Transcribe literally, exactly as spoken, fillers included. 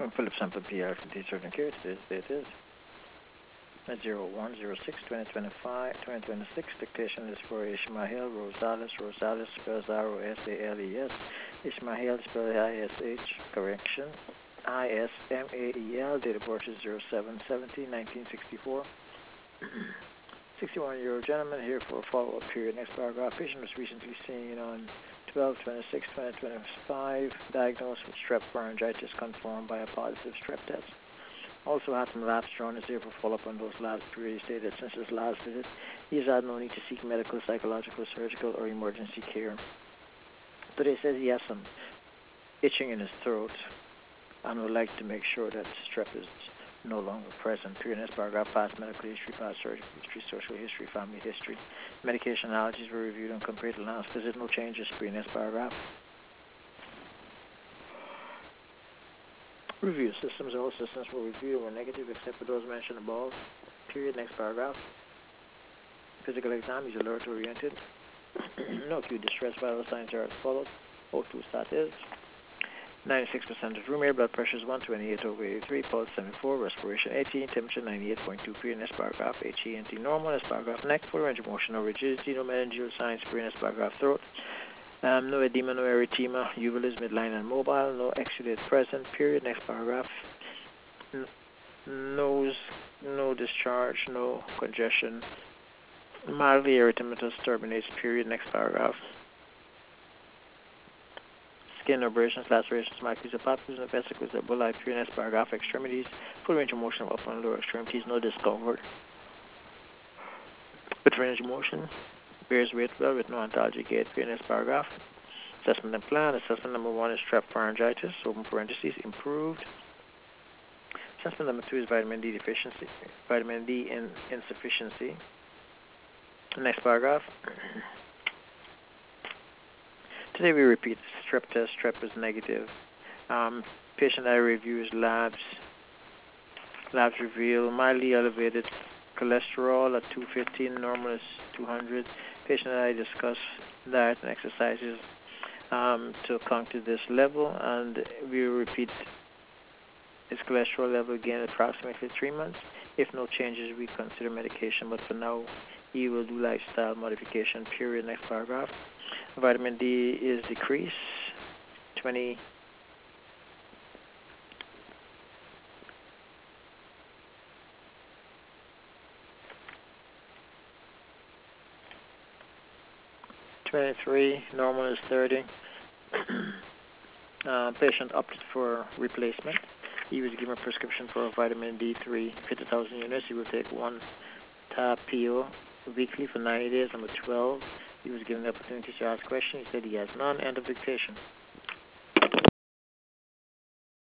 Philip Sample P R from T Certain Care. Today's date is zero one zero six twenty twenty-five twenty twenty-six. Dictation is for Ishmael Rosales. Rosales spells R O S A L E S. Ishmael spelled I S H. Correction. I S M A E L. Date of birth is zero seven seventeen nineteen sixty-four. sixty-one-year-old gentleman here for a follow-up period. Next paragraph. Patient was recently seen on twelve twenty-six twenty twenty-five. Diagnosed with strep pharyngitis confirmed by a positive strep test. Also had some labs drawn. Is here for follow-up on those labs. Period. Stated that since his last visit, he has had no need to seek medical, psychological, surgical, or emergency care. Today says he has some itching in his throat and would like to make sure that strep is no longer present. Period. Next paragraph. Past medical history, past surgical history, social history, family history. Medication allergies were reviewed and compared to last visit. No changes. Period. Next paragraph. Review systems. All systems were reviewed and were negative except for those mentioned above. Period. Next paragraph. Physical exam is alert oriented. No acute distress. Vital signs are as follows. O two stat is ninety-six percent of room air. Blood pressure is one twenty-eight over eighty-three. Pulse seventy-four. Respiration eighteen. Temperature ninety-eight point two. Period. Next paragraph. H E N T normal. Next paragraph. Neck. Full range of motion. No rigidity. No meningeal signs. Period. Next paragraph. Throat. Um, no edema, no erythema, uvulus, midline, and mobile, no exudate present, period. Next paragraph. N nose, no discharge, no congestion, mildly erythematous, turbinates, period. Next paragraph. Skin abrasions, lacerations, micros, papules, no vesicles, emboli, period. Next paragraph. Extremities, full range of motion of upper and lower extremities, no discomfort. With range of motion. Bears weight well with no ontology gait. Period. Next paragraph. Assessment and plan. Assessment number one is strep pharyngitis, open parentheses, improved. Assessment number two is vitamin D deficiency, vitamin D in insufficiency. Next paragraph. Today we repeat the strep test. Strep is negative. Um, patient eye reviews labs. Labs reveal mildly elevated cholesterol at two fifteen, normal is two hundred. Patient and I discuss diet and exercises um, to account to this level, and we repeat his cholesterol level again approximately three months. If no changes, we consider medication, but for now, he will do lifestyle modification, period. Next paragraph. Vitamin D is decreased, twenty. twenty-three, normal is thirty. uh, patient opted for replacement. He was given a prescription for vitamin D three, fifty thousand units. He will take one tab P O weekly for ninety days. Number twelve, he was given the opportunity to ask questions. He said he has none. End of dictation.